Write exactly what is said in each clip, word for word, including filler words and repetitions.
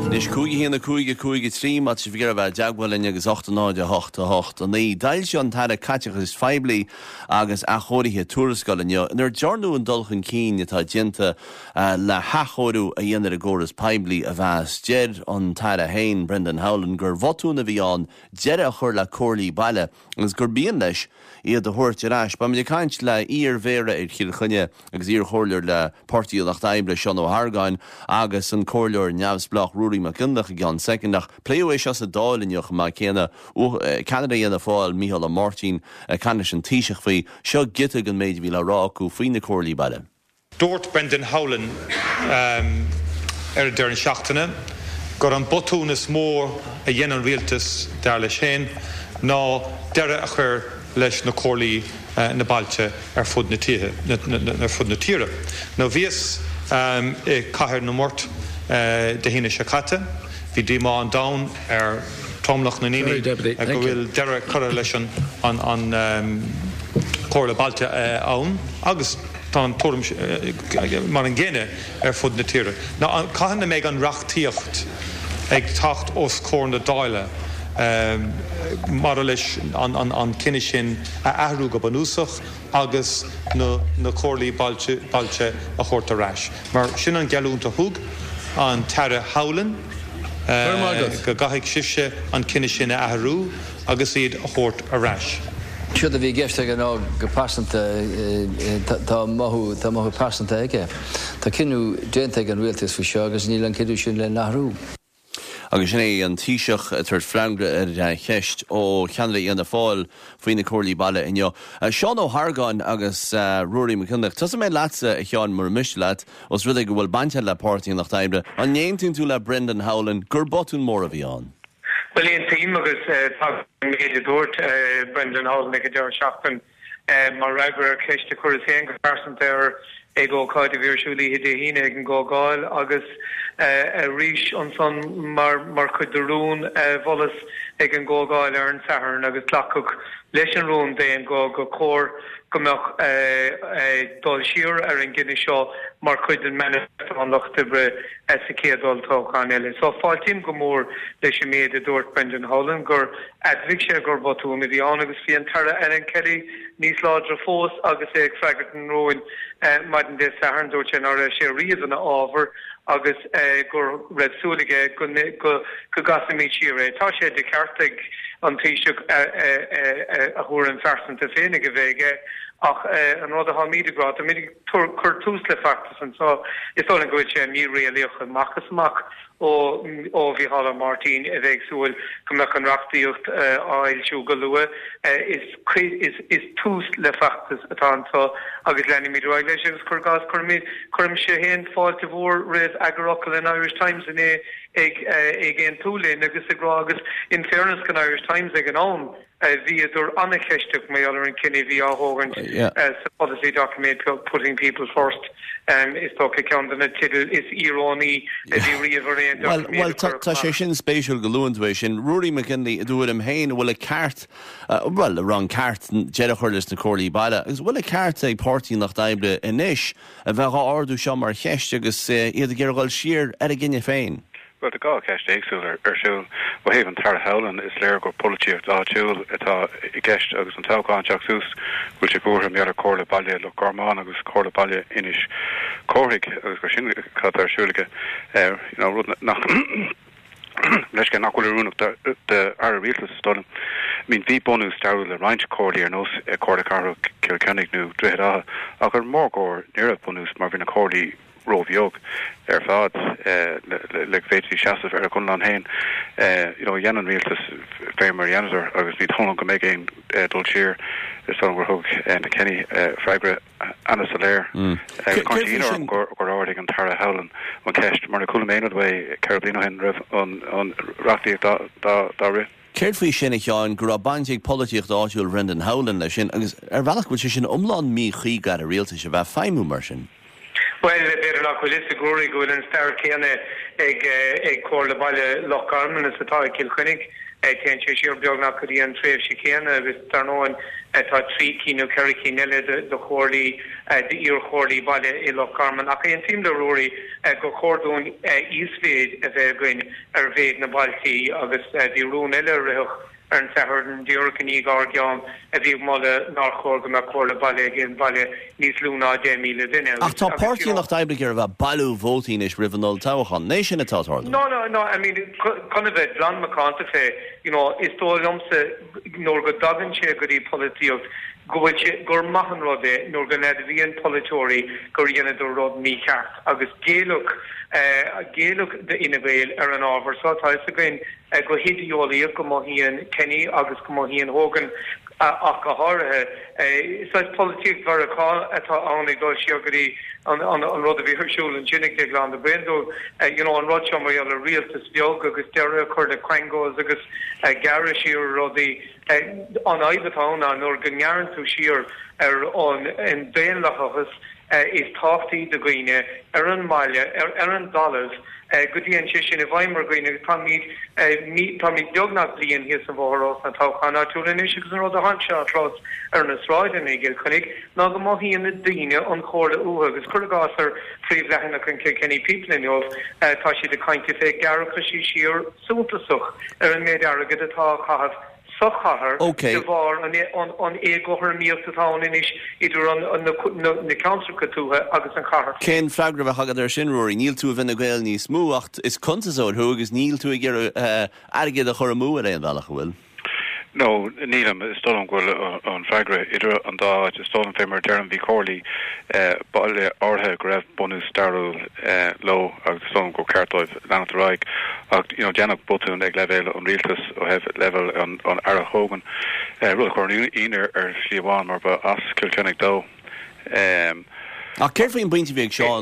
Nis cúige híanana cúige cúige trí mat si bhíar bheith deaghfuilin agus ochta náide hocht a hocht. An í dail se an tada caiteachas feibli agus a chóirithe túrascoilin. Nuair dearnú an dulchan cín atá dinta le hachóirú a dhéanaar a ggóras feibli a bheas. Jed an tada hain Brendan Howlin gur bhotúna bhí an jed a chur le córlaí baile agus gur bíon leis iad a thuirt arás. Ba mé caint le ír mhéire ar Chilchunne agus ír chóirleir le Portaí nach Daibre Sean O'Hargáin agus an cóirleir neamhsblach Ruairi McKinlach gan secondach pléo é as a dálinneoch má céna Canada dhéana fáil Micheál a Martin canis an tíiseach faoi seo gite an méid bhí le rá acu faoin na córlaí baile. Dúirt Brendan Howlin um, ar deir an seachtaine gur an botúnas mór a dhéanaan rialtas dar leis sin ná deire a chur leis na córlaí uh, na bailte ar fud na tíre. Ná bhíos um, i caithear na mort uh, de hína secata, bhí díma an dain ar tomlach na níní go bhfuil deire chur leis an, an, an um, córla bailte uh, ann, agus tá an túm uh, mar an ggéine ar fud na tíre. Ná caitheanna méid an reachtaíocht ag tacht os cór na dáile Um, mar leis an, an, an cinine sin a ahrú go banúsach agus na, na córlaí bailte, bailte a chóirta rais. Mar sin an gealúnta thug an Tara Howlin uh, go gaithigh sibse an cinine sin a ahrú agus iad a chóirt a rais. Siúd a bhí geiste go ná go pasanta tá mothú pasanta aige. Tá cinú déanta an rialtas faoi seo agus níl an cinú sin le nahrú. Agus sin é an tíiseach a tuairt fleangre ar cheist ó cheanra íonna fáil faoin na córlaí baile inneo. Sean O'Hargáin agus Ruairi McKinlach, tas mé lása a cheann mar mis leat os rud go bhfuil bainte le Portaí nach Daibre. An néantún tú le Brendan Howlin gur botún mór a bhí an. Well, íon tíim agus tá méidir dúirt Brendan Howlin ag deir seachtain mar raibhar ceiste churas héan go farsanta ar ag ó cáid a bhírsúlaí hidé híine ag an gágáil agus a ríis an son mar mar chud de rún bholas ag an gágáil ar an saharn agus tlacuch leis an rún déan go go cór gomach dul siar ar an gine seo mar chud an mena an lochtibre sa céadol tóchan eile. So fáiltín go mór leis an méad a dúirt Brendan Howlin gur admhic sé gur botún i bhí an agus bhí an tara Ellen Kelly níos láidre fós agus ag freagart an róin maidin de saharn dúirt sin ar sé riamh na ábhar agus gur raibhsúlaige go go gasamí siar. Tá sé de ceartaigh an tíiseach a thuair an fearsanta féinnig go bhéige ach an rud a hámíidegrá a mí chur tús le factas an so is ó an goid sé ní réalaoch an machchasach ó ó Micheál Martin a bhéagsúil go meach an reachtaíocht áilsiú go lua is is is tús le factas atá antá agus lenny mí roiig leis agus chur gas chumí chum sé héan fáilte bhór réad agarachail in Irish Times in é ag ag an túlén agus agrá agus in fairness gan Irish Times ag an ón bhí idir anna ceisteach mé ar an cinenne bhí áthógant sa policy document putting people first um, is tó ceann na tidal is iróní a bhí riamh Well, well tá sé sin spéisiúil go luúinthééis sin Ruairi McKinlach dúir am héin bhfuil a ceart well a rang ceart dead chuirlas na córlaí baile agus bhfuil a ceart é Portaí nach Daibre inis a bheith ardú seo mar cheist agus iad a ggéireáil siar ar a gcinne féin. Well, the guy cashed exul or shul. Well, even Tara Howlin is there go policy of the shul. It's a guest agus an taucan jaxus, which you go from the other corla balia look gorman agus corla balia inish corrig agus gashin cut our shulige. You know, nach let's get knock run of the the our real stolen. I mean, the bonus started the ranch cordy or no corda caro Kilkenny new dread ah. I got more gore near a bonus Marvin cordy. Rove yoke er fad le féití seaamh ar a chunlan hain you know Yanan rialtas féimar Yanatar agus ní tholan go méid éon dul siar is son gur thug na Kenny freigre Anna Soler contíar gur áirigh an Tara Howlin an ceist mar na coolla méad way Carolina hen rih an an rachtaíocht dá ri. Céir faoi sin a teáin gur a bainteigh políocht áitiúil Brendan Howlin lei sin agus ar bhealach bhfuil sin umláin mí chuí gar a rialtas a bheith feimú mar sin. Well, better luck with this. Glory go and start Kane ag ag call the balle Loch Garman as the tie Kilkenny. Ten Cheshire Biogna Cudi and Trave Chicane with Tarnoan at three Kino Kerry Nelle the Horley the ear Horley balle in Loch Garman. I can team the Rory go Cordon Eastfade as a green Ervade Nabalti of the Rune Eller. An sahar diorcan ígar giam a bhí mala nachchorga me chorla baile gin baile níos lúna dé míle duine. Ach tá páirtí nach daibrig ar bheith bailú vótaí is rivanol táchan. Né sin atá tarda? No, no, no. I mean, kind of a blan macanta fé, you know, is tó lomsa nor go dagan sé goí polítíocht gohfuil gur mahan rodé nor go ned bhíon politóí gur dhéanana do rod ní ceart agus géalach géalach de ina bhéil ar an ábhar so tá is a gin go hidiolaíoch go mohíon Kenny agus go mohíon Hogan ach go háirithe so politíocht bhar aá atá annig dó siagaí an an rud a bhí hirsúil an sinnig de glán de brindó you know an rod mar a rialtas beag agus deire chuir de quangos agus garra siar rodí an aibatá an or gnearan tú siar ar an in déanlachachas is táchtaí de gine ar an maile ar an dollars goodíon si sin a bhaimar gine tá míid tá míid beagnach blion hí an bhórás na táchanna túlan is agus an rud a hanseo trás ar na sráidan i ggéil chunig ná go mohíon na daine an chóirla uha agus chuirgásar príomhlehanna chun Kilkenny Peoplein tá si de cainte fé garcha sí siar súntasach ar an méid agad atá chahabh sochahar okay. de bhar an an égohar míochtá inis idir an na council catúha agus an chahar. Cén freigra bheith agad ar sin roií, níl tú a bhína gail níos smúacht is contasóir thu agus níl tú a ggéir airgad a chur mú a réon bhealach bhfuil. No, Neelam is stolen gwil on Fagre, idra and da is stolen famer Darren V. Corley, baile orhe gref bonus starul low, ag stolen go cartoiv lanat raig, ag you know Janak Botun ag level on realtas or have level on on Ara Hogan, rula corn iner er Siwan mar ba as Kilkenny do. Um Ach ceirfaoin buinte bhéh seán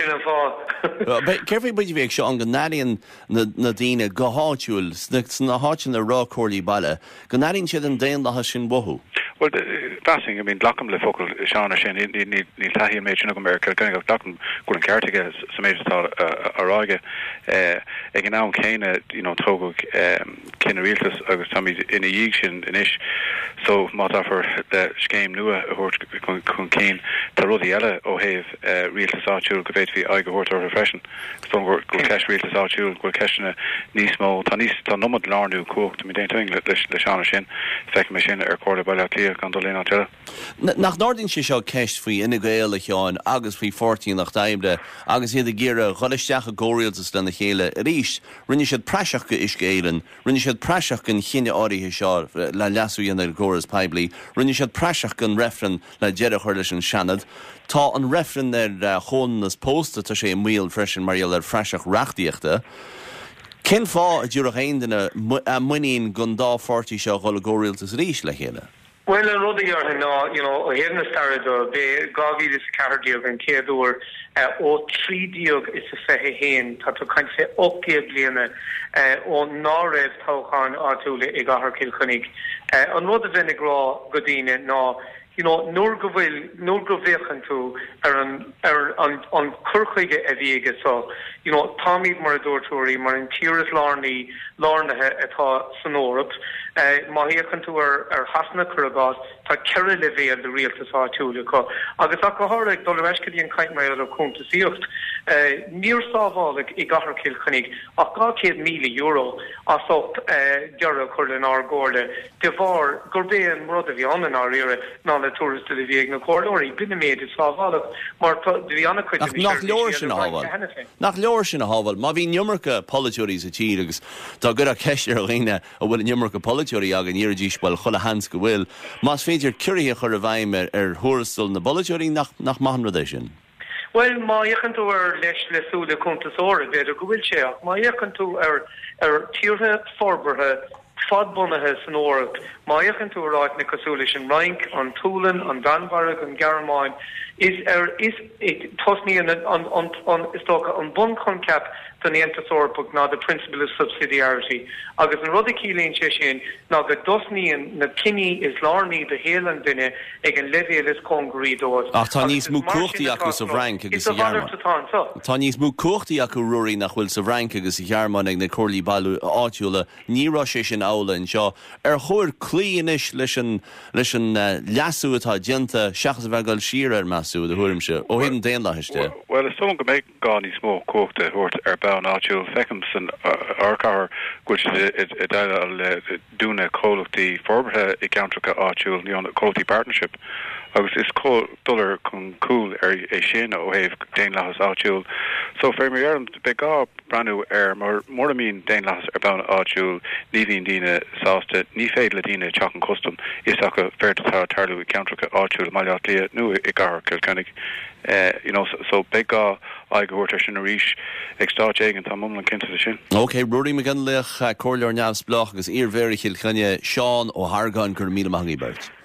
ceirfaoin buinte bhéh seán go naíonn na daine go háitiúil na háitin a rá cóirlaí baile, go naíonn siad an déon lethe sin bothú. Well, passing, I mean, Blackham le focal Sean or Shin, ni tahi made Chinook America, going of Blackham, going Cartiga, some major thought, Araga, again now Kane, you know, Togo, Kane Realtus, August Tommy in a Yigshin, in Ish, so Mata for the Schame Nua, Hort Kane, Tarodi Ella, O'Have, Realtus Archul, Gavetvi, Iga Hort or Refreshen, Stone go cash Realtus Archul, go cash in a Nismo, Tanis, Tanomad Larnu, Cook, to me, doing the Sean or Shin, second machine, or quarter by that. Nach náirdainn sé seo ceist faoi ina gaeala teáin agus faoi fortíí nach daibre agus iad a ggéire cholisteach a ggóirialtas lena chéile ríis rinne siad preiseach go iscéilen, rinne siad preiseach gon chinne áirithe seo le leasú dhéana góras peblií, rinne siad preiseach gon refren le deireadh chuir leis an seanad. Tá an refren ar chun nas pósta tá sé míl freisin mariaal ar freiseach reachtaíochta. Cén fá a dúrach aon duna muíonn gon dá fortí seo chola ggóirialtas ríis le chéile? Well, in other years, no, you know, here in the start of the Gavi is cardiog and Kedur, o three diog is a fehe that to kind of say okay, Bliana, o Norev Tauchan Artule Egahar Kilkonig. On other than the Gra Godine, no, you know, nor govil, nor govechan to on on on Kirkige Eviga, so, you know, Tommy Maradortori, Marin Tiras Larney, Lorna Eta Sonorup. Mahíchan tú ar ar hasna curagás tá ceire le bhéal de rialtas áitiúla có. Agus a go háirigh dul leiscadí an caiint mar ar chunta síocht. Níor sábhálaigh i gahar Kilkenny ach gá céad míle euro a socht dearra chuir le ár gcóirle. De bhar gur bé an rud a bhí an ár ire ná le túrasta le bhíag na cóirlóirí bine méid is sábhálaigh mar bhí anna chuid nach leor sin a hábháil. Nach leor sin a hábháil. Má bhí niommarcha politúirí sa tí agus tá gur a ceisir a réine a bhfuil niommarcha politúirí ag an iridísbal chola hans go bhfuil. Más féidir cuirithe chur a bhaim ar thuirastal na bolitúirí nach nach maithradéis sin. Well, má dhéchan tú ar leis le súla chuntasóra beidir go bhfuil sé ach má dhéchan tú ar ar tíortha forbartha fadbunathe san óra má dhéchan tú ráit na cosúla sin rank an túlan an danbharag an garamáin is ar is tosní an an an an istócha an bun concap don Antasor na the principle of subsidiarity. Agus an rudi Keeling Shishin, na the Dosnian, na Kinney is Larney, the Halen dinne, egen leviel is Congredos. Ach, Tanís mú cuachtaí acu sa bhranc agus i dhearmán. Tanís mú cuachtaí acu ruirí nach bhfuil sa bhranc agus i dhearmán ag na Corlí Ballú áitiúla, ní rá sé sin ála an seo. Ar chuir clíonis leis an leasú atá dianta seachas a bheith siar ar measú de thuirimse, ó hin déan leiste. Well, is someone go make gani smó cuachta hort ar bán áitiúil fecham san arcar which is a dúna cólachtaí forbartha i Countracha áitiúil ní an cólachtaí partnership. Agus is có dullar chun cool ar é sin ó héh déan lehas áitiúil. So fé mé arm be gá brandú ar mar mór amín déan lehas ar bán áitiúil ní bhíon dína sásta ní féad le dína teach an custom is acha feirtatá tarlú i Countracha áitiúil maiile lia nu i gar Kilkenny. Uh, you know, so, so big guy, I go over to Rish, extart egg and Tamumlan Kinta the Shin. Okay, Rory McGinlech, uh, Corlear Navs Bloch, is ear very Kilkenny, Sean O'Hargan, Gurmila Mahangibert.